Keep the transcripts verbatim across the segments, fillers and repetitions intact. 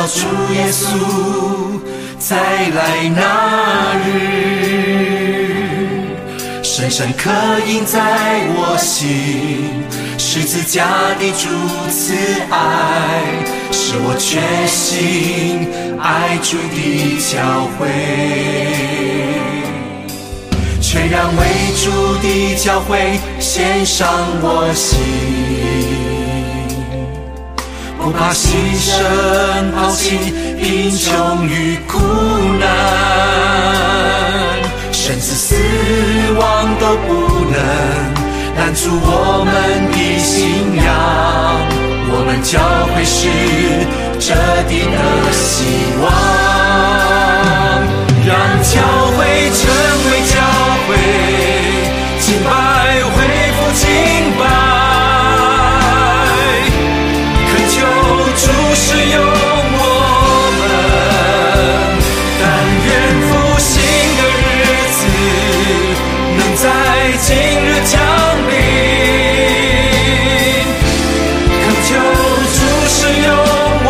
主耶稣再来那日，深深刻印在我心，十字架的主慈爱，使我决心爱主的教会，全然为主的教会献上我心，不怕牺牲抛弃贫穷与苦难，生死死亡都不能拦阻我们的信仰，我们教会是这地的希望，让教会成为教会，敬拜恢复敬拜，恳求主使用我们，但愿复兴的日子能在今日降临，恳求主使用我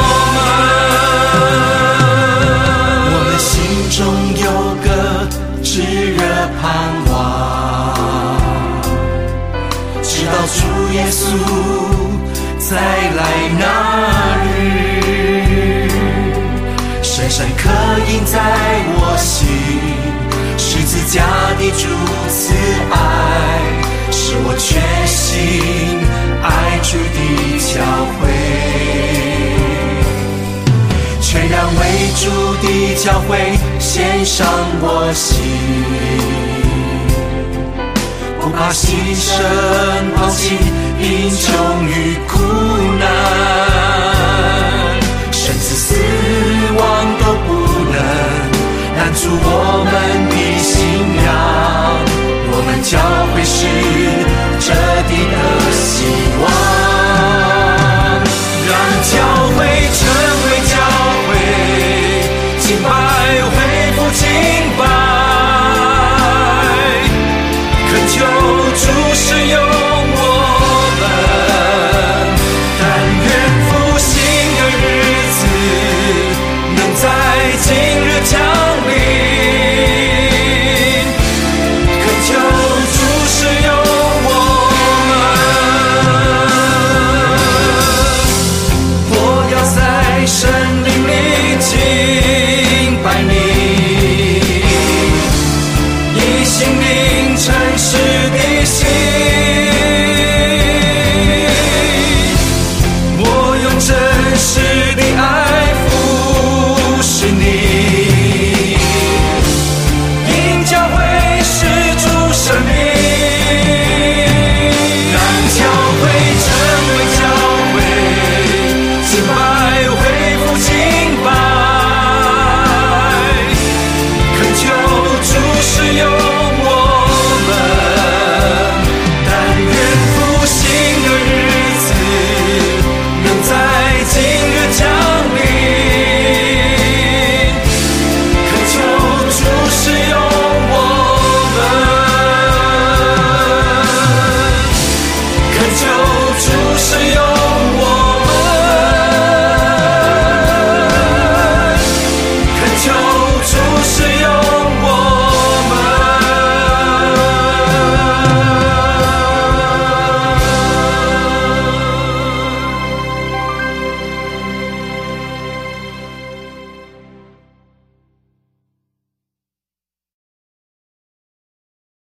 们。我们心中有个炙热盼望，直到主耶稣再来那日，深深刻印在我心，十字架的主慈爱，使我决心爱主的教会，全然为主的教会献上我心，不怕牺牲抛弃贫穷与苦难，生死死亡都不能拦阻我们的信仰，我们教会是这地